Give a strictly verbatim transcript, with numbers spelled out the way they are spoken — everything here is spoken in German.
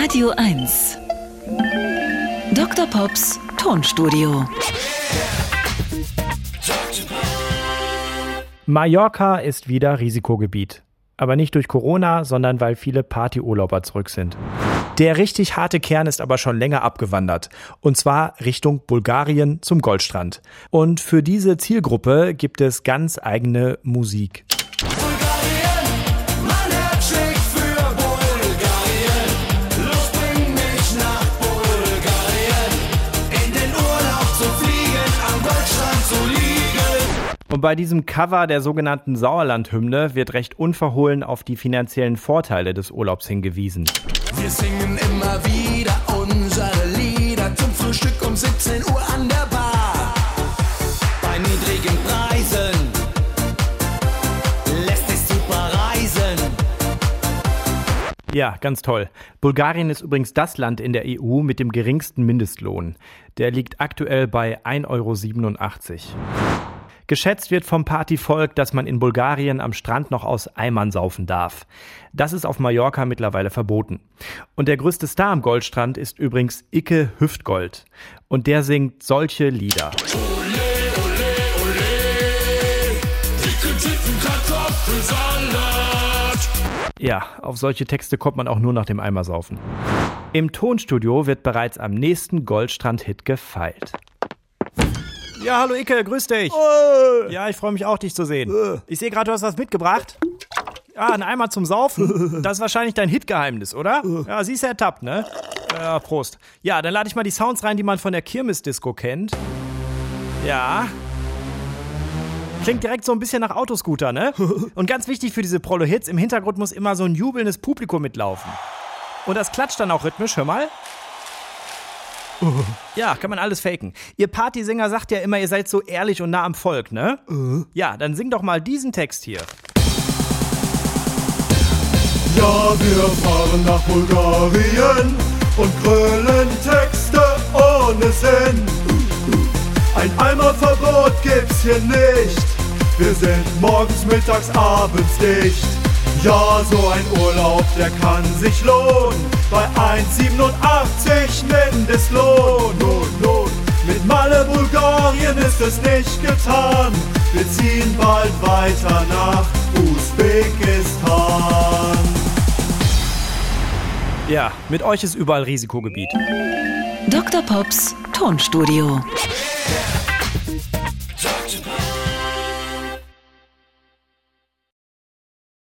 Radio eins. Doktor Pops Tonstudio. Mallorca ist wieder Risikogebiet. Aber nicht durch Corona, sondern weil viele Partyurlauber zurück sind. Der richtig harte Kern ist aber schon länger abgewandert. Und zwar Richtung Bulgarien zum Goldstrand. Und für diese Zielgruppe gibt es ganz eigene Musik. Und bei diesem Cover der sogenannten Sauerland-Hymne wird recht unverhohlen auf die finanziellen Vorteile des Urlaubs hingewiesen. Wir singen immer wieder unsere Lieder zum Frühstück um siebzehn Uhr an der Bar. Bei niedrigen Preisen lässt sich super reisen. Ja, ganz toll. Bulgarien ist übrigens das Land in der E U mit dem geringsten Mindestlohn. Der liegt aktuell bei ein Euro siebenundachtzig. Geschätzt wird vom Partyvolk, dass man in Bulgarien am Strand noch aus Eimern saufen darf. Das ist auf Mallorca mittlerweile verboten. Und der größte Star am Goldstrand ist übrigens Icke Hüftgold. Und der singt solche Lieder. Ole, ole, ole, dicke Titten, Kartoffelsalat. Ja, auf solche Texte kommt man auch nur nach dem Eimersaufen. Im Tonstudio wird bereits am nächsten Goldstrand-Hit gefeilt. Ja, hallo Icke, grüß dich. Äh. Ja, ich freue mich auch, dich zu sehen. Äh. Ich sehe gerade, du hast was mitgebracht. Ja, ein Eimer zum Saufen. Das ist wahrscheinlich dein Hitgeheimnis, oder? Ja, siehst du, ertappt, ne? Ja, Prost. Ja, dann lade ich mal die Sounds rein, die man von der Kirmesdisco kennt. Ja. Klingt direkt so ein bisschen nach Autoscooter, ne? Und ganz wichtig für diese Prolo-Hits, im Hintergrund muss immer so ein jubelndes Publikum mitlaufen. Und das klatscht dann auch rhythmisch, hör mal. Uh. Ja, kann man alles faken. Ihr Partysänger sagt ja immer, ihr seid so ehrlich und nah am Volk, ne? Uh. Ja, dann sing doch mal diesen Text hier. Ja, wir fahren nach Bulgarien und grölen Texte ohne Sinn. Ein Eimerverbot gibt's hier nicht. Wir sind morgens, mittags, abends dicht. Ja, so ein Urlaub, der kann sich lohnen. Bei eins Euro siebenundachtzig Mindestlohn. Lohn, Lohn. Mit Malle Bulgarien ist es nicht getan. Wir ziehen bald weiter nach Usbekistan. Ja, mit euch ist überall Risikogebiet. Doktor Pops Tonstudio.